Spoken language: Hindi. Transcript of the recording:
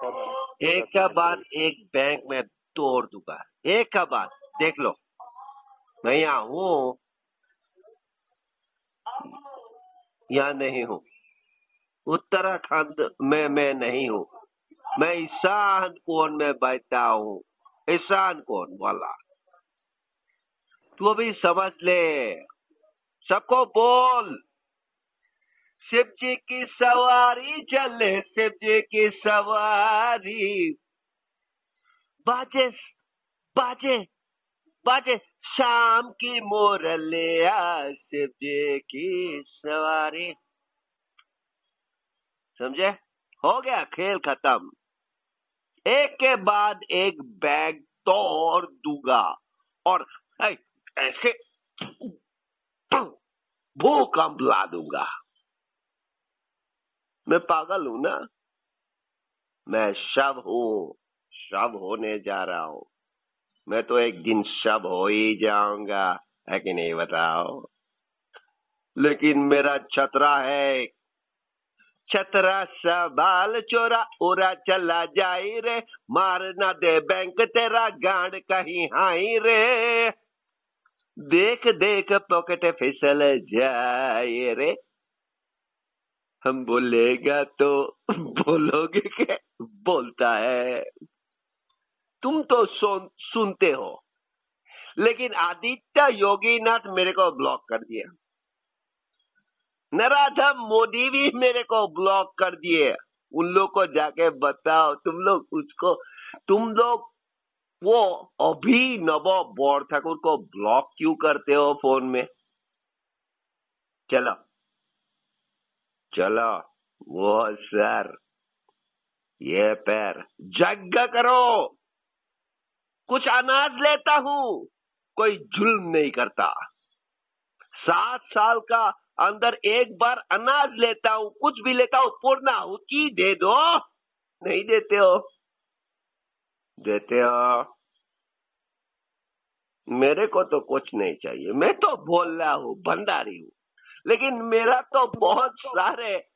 एक का बाद एक बैंक में तोड़ दूंगा। एक का बाद देख लो, मैं यहाँ हूँ या नहीं हूँ। उत्तराखंड में मैं नहीं हूँ, मैं ईशान कोण में बैठा हूँ। ईशान कोण वाला तू भी समझ ले। सबको बोल, शिव जी की सवारी चले, शिव जी की सवारी। बाजे बाजे बाजे शाम की मोरलिया, शिव जी की सवारी। समझे? हो गया खेल खत्म। एक के बाद एक बैग तोड़ दूंगा और ऐसे भूकंप ला दूंगा। मैं पागल हूं ना? मैं शव हूँ, शव होने जा रहा हूँ। मैं तो एक दिन शव हो ही जाऊंगा, है कि नहीं बताओ? लेकिन मेरा छतरा है, छतरा सा बाल चोरा उड़ा चला जाई रे, मार ना दे बैंक तेरा गांड कहीं हाई रे। देख देख पॉकेट फिसल जाए रे। हम बोलेगा तो बोलोगे क्या? बोलता है। तुम तो सुनते हो, लेकिन आदित्य योगीनाथ मेरे को ब्लॉक कर दिया। नरेंद्र मोदी भी मेरे को ब्लॉक कर दिए। उन लोग को जाके बताओ, तुम लोग वो अभिनव बोर ठाकुर को ब्लॉक क्यों करते हो फोन में? चलो चलो, वो सर, ये पैर जग करो। कुछ अनाज लेता हूँ, कोई जुल्म नहीं करता। 7 साल का अंदर एक बार अनाज लेता हूँ, कुछ भी लेता हूँ, पूर्णाहुति दे दो। नहीं देते हो? देते हो? मेरे को तो कुछ नहीं चाहिए, मैं तो बोल रहा हूँ, भंडारी हूँ। लेकिन मेरा तो बहुत सारे